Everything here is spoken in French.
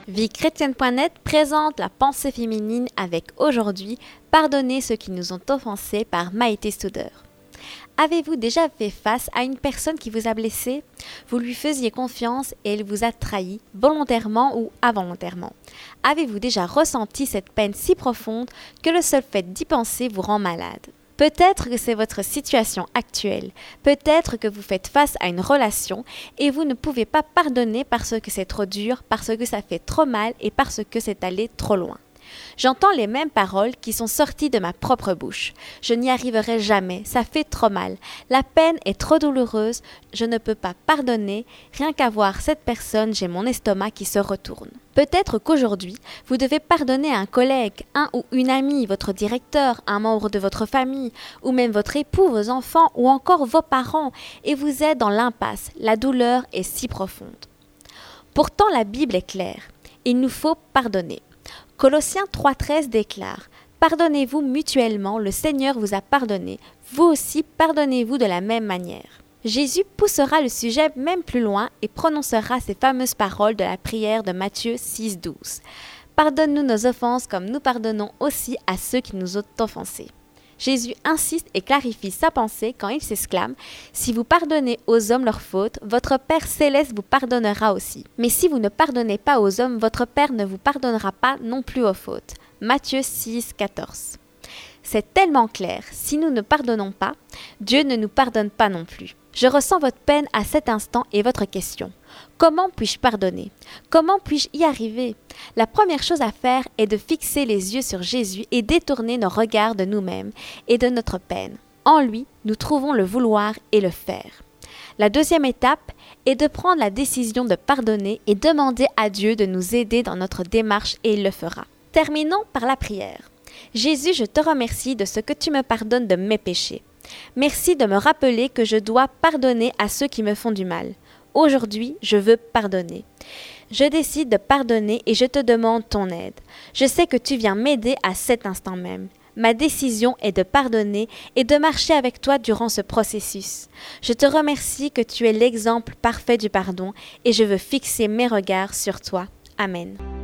Viechrétienne.net présente la pensée féminine avec aujourd'hui « Pardonner ceux qui nous ont offensés » par Maïté Studer. Avez-vous déjà fait face à une personne qui vous a blessé? Vous lui faisiez confiance et elle vous a trahi, volontairement ou involontairement. Avez-vous déjà ressenti cette peine si profonde que le seul fait d'y penser vous rend malade? Peut-être que c'est votre situation actuelle. Peut-être que vous faites face à une relation et vous ne pouvez pas pardonner parce que c'est trop dur, parce que ça fait trop mal et parce que c'est allé trop loin. J'entends les mêmes paroles qui sont sorties de ma propre bouche. Je n'y arriverai jamais, ça fait trop mal. La peine est trop douloureuse, je ne peux pas pardonner. Rien qu'à voir cette personne, j'ai mon estomac qui se retourne. Peut-être qu'aujourd'hui, vous devez pardonner à un collègue, un ou une amie, votre directeur, un membre de votre famille, ou même votre époux, vos enfants, ou encore vos parents, et vous êtes dans l'impasse. La douleur est si profonde. Pourtant, la Bible est claire. Il nous faut pardonner. Colossiens 3,13 déclare « Pardonnez-vous mutuellement, le Seigneur vous a pardonné, vous aussi pardonnez-vous de la même manière. » Jésus poussera le sujet même plus loin et prononcera ces fameuses paroles de la prière de Matthieu 6,12. « Pardonne-nous nos offenses comme nous pardonnons aussi à ceux qui nous ont offensés. » Jésus insiste et clarifie sa pensée quand il s'exclame « Si vous pardonnez aux hommes leurs fautes, votre Père céleste vous pardonnera aussi. Mais si vous ne pardonnez pas aux hommes, votre Père ne vous pardonnera pas non plus aux fautes. » Matthieu 6,14. C'est tellement clair, si nous ne pardonnons pas, Dieu ne nous pardonne pas non plus. Je ressens votre peine à cet instant et votre question. Comment puis-je pardonner? Comment puis-je y arriver? La première chose à faire est de fixer les yeux sur Jésus et détourner nos regards de nous-mêmes et de notre peine. En lui, nous trouvons le vouloir et le faire. La deuxième étape est de prendre la décision de pardonner et demander à Dieu de nous aider dans notre démarche et il le fera. Terminons par la prière. Jésus, je te remercie de ce que tu me pardonnes de mes péchés. Merci de me rappeler que je dois pardonner à ceux qui me font du mal. Aujourd'hui, je veux pardonner. Je décide de pardonner et je te demande ton aide. Je sais que tu viens m'aider à cet instant même. Ma décision est de pardonner et de marcher avec toi durant ce processus. Je te remercie que tu es l'exemple parfait du pardon et je veux fixer mes regards sur toi. Amen.